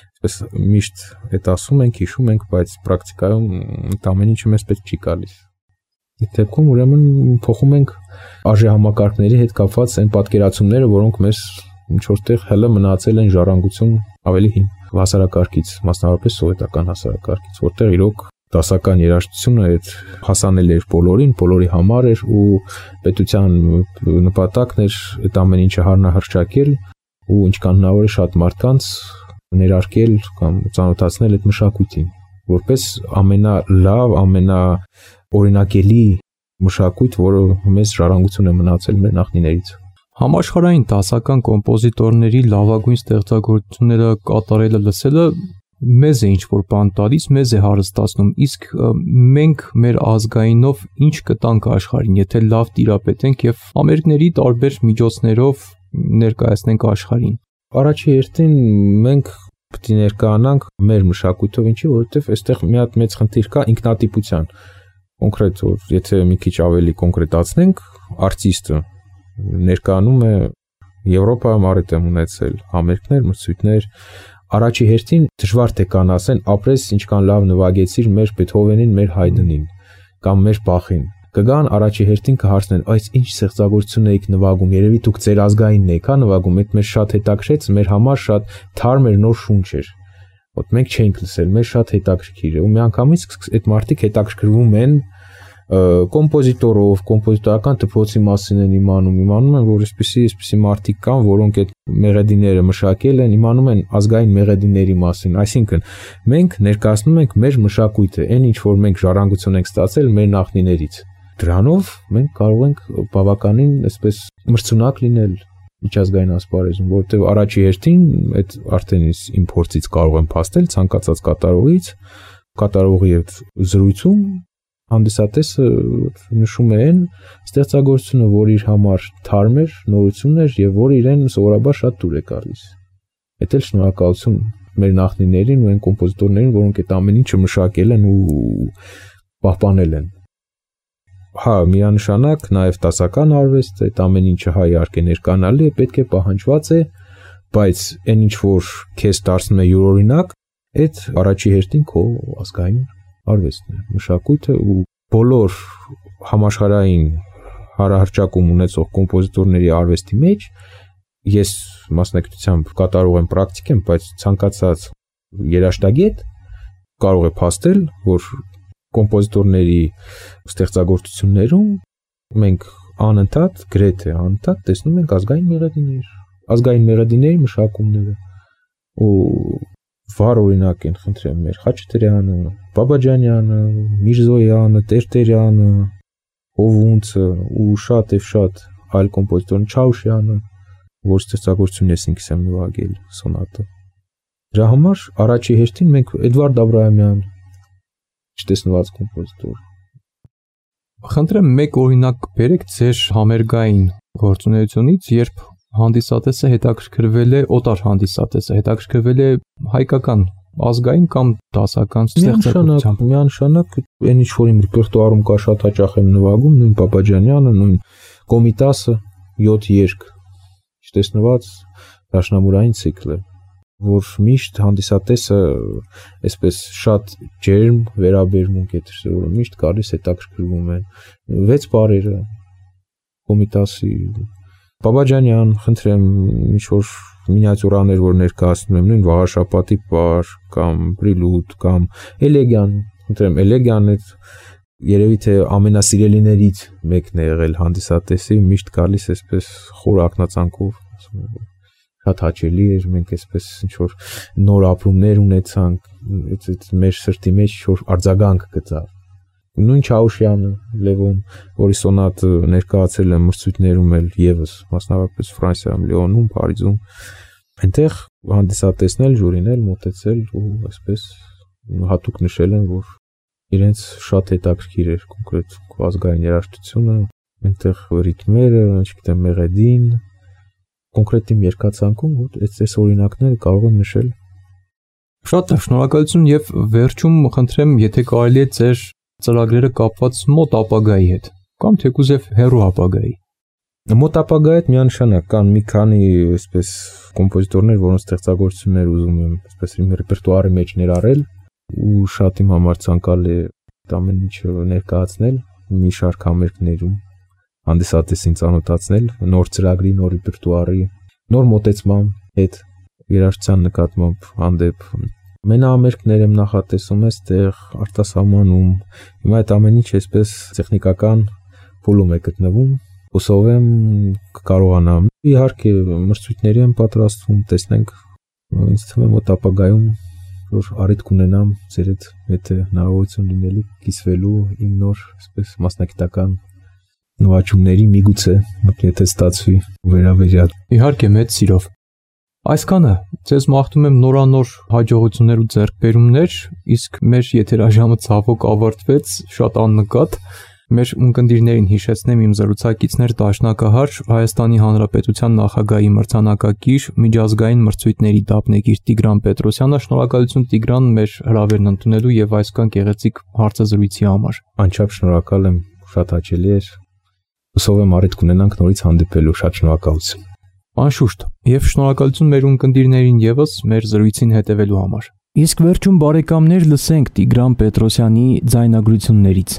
միշտ այդ ասում ենք, հիշում ենք, բայց պրակտիկայում այդ ամեն ինչը մեզ պետք չի գալիս։ Այդ դեպքում ուրեմն փոխում ենք արժե համակարգների հետ կապված այն պատկերացումները, որոնք մեզ ինչ որտեղ հələ մնացել են ժառանգություն ավելի հին հասարակարգից, մասնավորապես սովետական հասարակարգից, որտեղ իրոք դասական երաժշտությունը այդ հասանելի էր բոլորի համար էր ու պետության նպատակն էր այդ ամեն ինչը հանրահրճակել ու ինչքան հնարավոր է շատ մարդկանց ներարկել կամ ծանոթացնել այդ մշակույթին, որպես ամենալավ, ամենաօրինակելի մշակույթ, որը մեզ ժառանգություն է մնացել մեր նախնիներից։ Համաշխարհային դասական կոմպոզիտորների լավագույն ստեղծագործությունները կատարելը լսելը մեզ է ինչ-որ բան տալիս, մեզ է հարստացնում, իսկ մենք մեր ազգայինով ինչ կտանք աշխարհին, եթե լավ տիրապետենք եւ համերգների տարբեր միջոցներով ներկայացնենք աշխարհին։ Առաջի հերթին մենք պետք է ներկայանանք մեր մշակույթով, ինչի, որովհետև այստեղ մի հատ մեծ խնդիր կա ինքնատիպության։ Կոնկրետ, որ եթե մի քիչ ավելի կոնկրետացնենք, արտիստը ներկայանում է Եվրոպայում առիթ եմ ունեցել համերգներ, մրցույթներ, առաջի հերթին դժվար թե կան ասեն, ապրես ինչքան լավ նվագեցիր մեր Բեթհովենին, մեր Հայդնին կամ մեր Բախին։ Կգան առաջի հերթին կհարցնեն, այս ինչ ստեղծագործություն եք նվագում, երևի դուք ձեր ազգայինն եք, հա նվագում, այդ մեր շատ հետաքրքրեց, մեր համար շատ թարմ էր, նոր շունչ էր։ Ոտ մենք չենք լսել, մեր շատ հետաքրքիր է, ու միանգամից այդ մարդիկ հետաքրքրվում են կոմպոզիտորով, կոմպոզիտորական դպրոցի մասին են իմանում են, որ այսպիսի մարդիկ կան, որոնք այդ մեղեդիները մշակել են, իմանում են ազգային մեղեդիների մասին, այսինքն մենք ներկայացնում ենք մեր մշակույթը, այն ինչ որ մենք ժառանգություն ենք ստացել մեր նախնիներից։ Դրանով մենք կարող ենք բավականին այսպես մրցունակ լինել միջազգային ասպարեզում, որովհետև առաջի հերթին այդ արդեն իմ փորձից կարող եմ փաստել ցանկացած կատարողի հետ զրույցում հանդիսատեսը նշում է այն ստեղծագործությունը, որ իր համար թարմ էր, նորություն էր եւ որ իրեն սովորաբար շատ դուր է գալիս։ Այդ էլ շնորհակալություն մեր նախնիներին ու այն կոմպոզիտորներին, որոնք այդ ամեն ինչը մշակել են ու պահպանել են։ Հա, միանշանակ նաև դասական արվեստ, այդ ամեն ինչը հա իհարկե ներկանալի է, պետք է պահանջված է, բայց այն ինչ որ քեզ դարձնում է յուրօրինակ, այդ առաջի հերթին քո ազգային արվեստն է, մշակույթը ու բոլոր համաշխարհային հարահրճակում ունեցող կոմպոզիտորների արվեստի մեջ ես մասնակցությամբ կատարող եմ պրակտիկ եմ, բայց ցանկացած երաժշտագետ կարող է փաստել, որ կոմպոզիտորների ստեղծագործություններում մենք անընդհատ, գրեթե անընդհատ տեսնում ենք ազգային մեղեդիների մշակումները ու վառ օրինակ են խնդրեմ մեր Խաչատրյանը, Բաբաջանյանը, Միրզոյանը, Տերտերյանը, Հովունցը ու շատ եւ շատ այլ կոմպոզիտորներ, Չաուշյանը, որ ստեղծագործություն ես ինքս եմ նվագել սոնատը։ Դրա համար առաջի հերթին մենք Էդվարդ Աբրահամյան չտեսնված կոմպոզիտոր։ Խնդրեմ մեկ օրինակ բերեք ձեր համերգային գործունեությունից, երբ հանդիսատեսը հետաքրքրվել է, օտար հանդիսատեսը հետաքրքրվել է հայկական ազգային կամ դասական ստեղծագործությամբ։ Միանշանակ այն ինչ որ իմ ռեպերտուարում կա շատ հաճախ եմ նվագում, նույն Պապաջանյանը, նույն Կոմիտասը, 7 երգ, չտեսնված դաշնամուրային ցիկլը, որ միշտ հանդիսատեսը այսպես շատ ջերմ վերաբերմունք է տվել, որ միշտ գալիս հետաքրքրվում են 6 բարերը Կոմիտասի Պապաջանյան, խնդրեմ, ինչ որ մինիատյուրաներ որ ներկայացնում եմ, նույն Վաղաշապատի պար կամ Պրիլուդ կամ Էլեգյան, խնդրեմ, Էլեգյանը երևի թե ամենասիրելիներից մեկն է եղել հանդիսատեսի, միշտ գալիս այսպես խոր ակնածանքով, ասում եմ, շատ հաճելի էր, մենք այսպես ինչ որ նոր ապրումներ ունեցանք, այդ մեր սրտի մեջ ինչ-որ արձագանք գծավ։ Նույն Չաուշյանը, Լևոն, որի սոնատը ներկայացել եմ մրցույթներում էլ եւս, մասնավորապես Ֆրանսիայում, Լիոնում, Փարիզում, այնտեղ հանդիսատեսնել, ժյուրինել, մոտեցել ու այսպես հատուկ նշել են, որ իրենց շատ հետաքրքիր էր կոնկրետ ազգային երաժշտությունը, այնտեղ ռիթմերը, չգիտեմ, մեղեդին, կոնկրետ իմ երկացանկում, այս օրինակները կարող եմ նշել։ Շատ շնորհակալություն եւ վերջում խնդրեմ, եթե կարելի է ձեր ծրագրերը կապված մոտ ապագայի հետ կամ թեկուզ եւ հեռու ապագայի։ Մոտ ապագայի հետ միանշանակ կան մի քանի այսպես կոմպոզիտորներ, որոնց ստեղծագործություններ ուզում եմ այսպես իմ ռեպերտուարի մեջ ներառել ու շատ իմ համար ցանկալի է ամեն ինչը ներկայացնել մի շարք համերգներում, հանդիսատեսին ծանոթացնել նոր ծրագրի, նոր ռեպերտուարի, նոր մոտեցման հետ երաժշտության նկատմամբ հանդեպ մենահամերգներ եմ նախատեսում այստեղ արտասահմանում, հիմա այդ ամեն ինչ այսպես տեխնիկական փուլում է գտնվում, հուսով եմ կկարողանամ։ Իհարկե մրցույթների եմ պատրաստվում, տեսնենք, ինձ թվում է մոտ ապագայում որ առիթ կունենամ ձեր հետ եթե հնարավորություն լինելի կիսվելու իմ նոր այսպես մասնագիտական նվաճումների միգուցե եթե ստացվի վերաբերյալ։ Իհարկե մեծ սիրով։ Այսքանը ձեզ մաղթում եմ նորանոր հաջողություններ ու ձեռքբերումներ, իսկ մեր եթերաժամը ցավոք ավարտվեց, շատ աննկատ։ Մեր ունկնդիրներին հիշեցնեմ իմ զրուցակիցներ Դաշնակահար Հայաստանի Հանրապետության նախագահի մրցանակակիր միջազգային մրցույթների դափնեկիր Տիգրան Պետրոսյանը։ Շնորհակալություն Տիգրան մեր հրավերն ընդունելու եւ այսքան գեղեցիկ հարցազրույցի համար։ Անչափ շնորհակալ եմ, շատ հաճելի էր։ Հուսով եմ առիթ կունենանք նորից հանդիպելու, շատ շնորհակալություն։ Անշուշտ, եւ շնորհակալություն մեր ունկնդիրներին եւս մեր զրույցին հետևելու համար։ Իսկ վերջում բարեկամներ լսենք Տիգրան Պետրոսյանի ձայնագրություններից։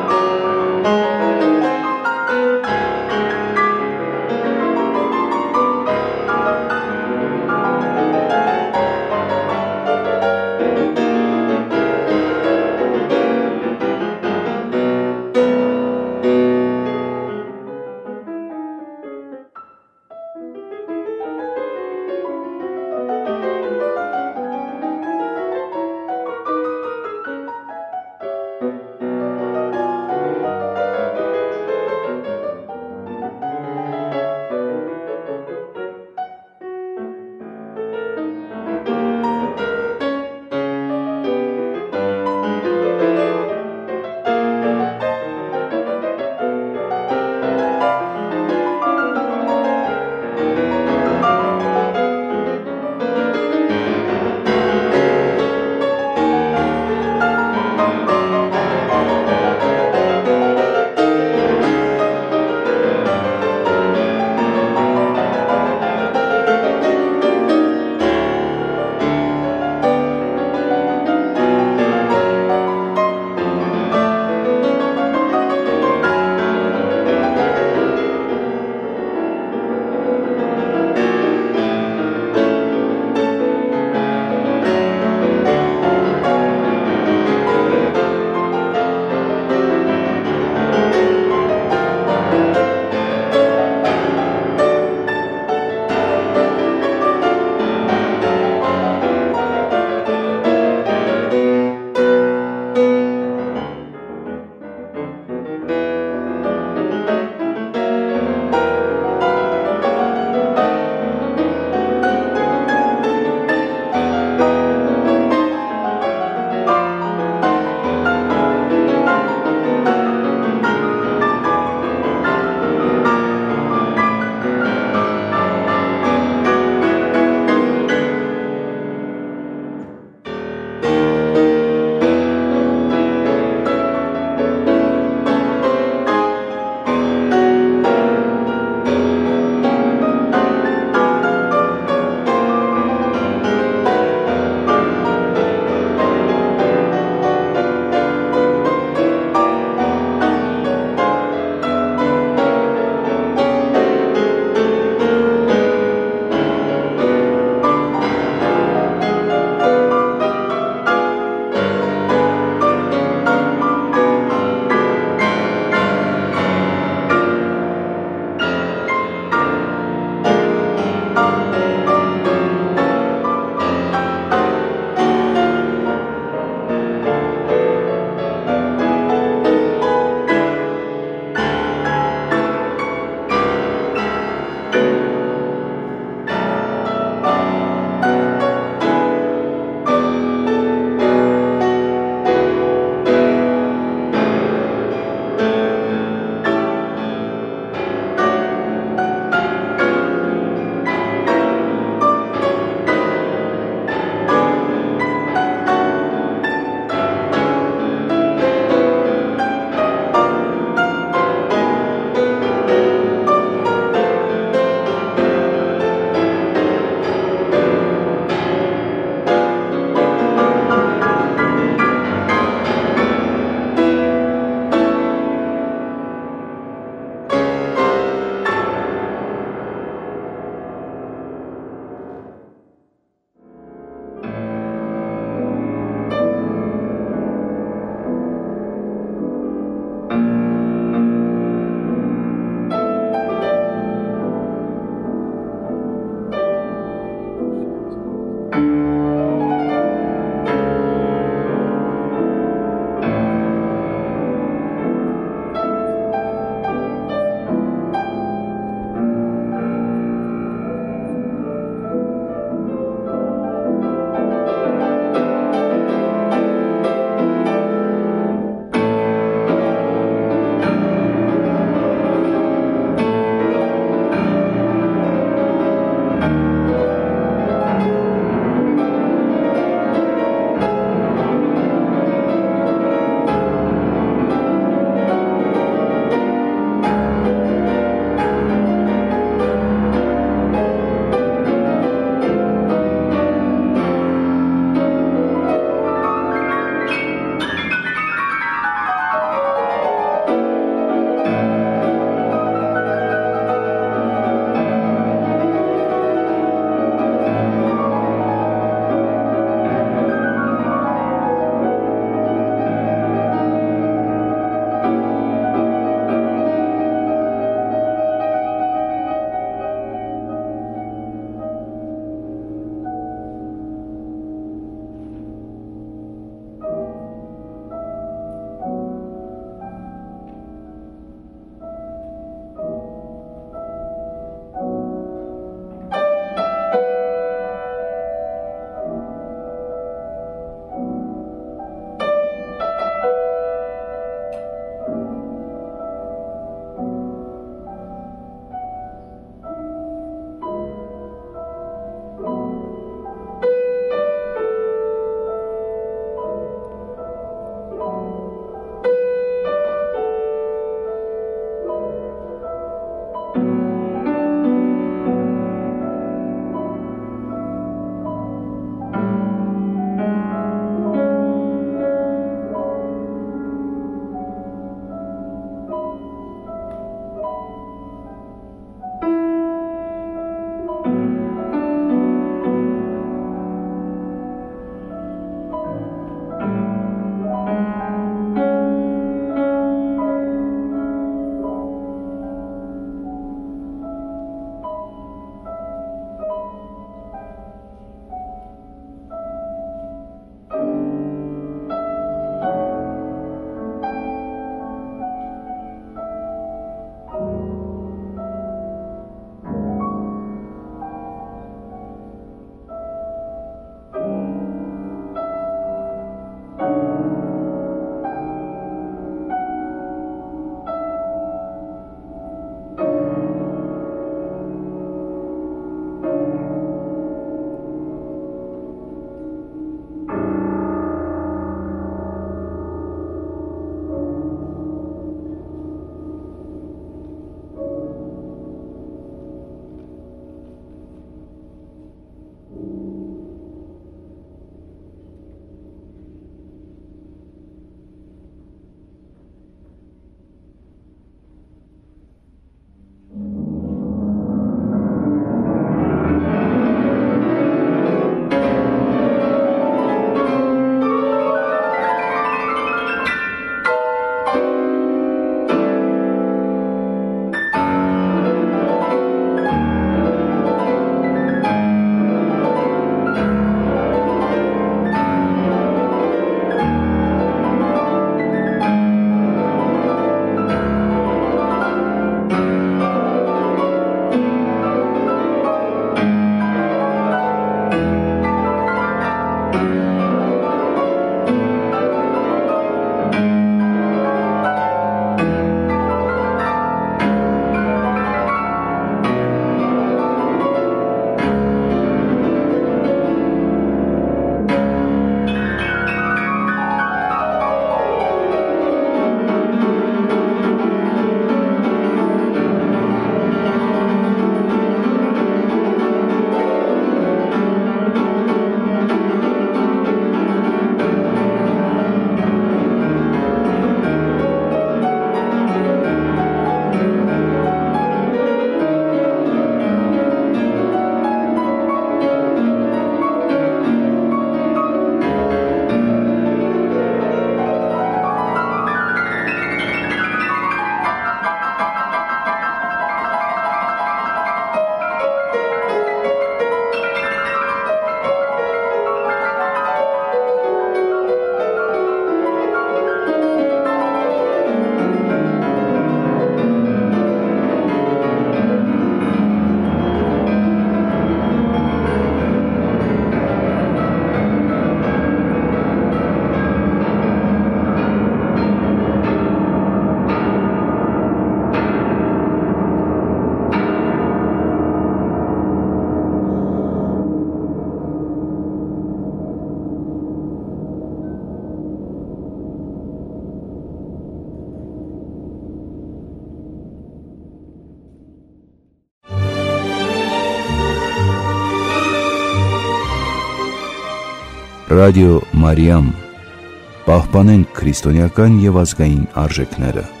Ռադիո Մարիամ, պահպանենք քրիստոնեական եւ ազգային արժեքները։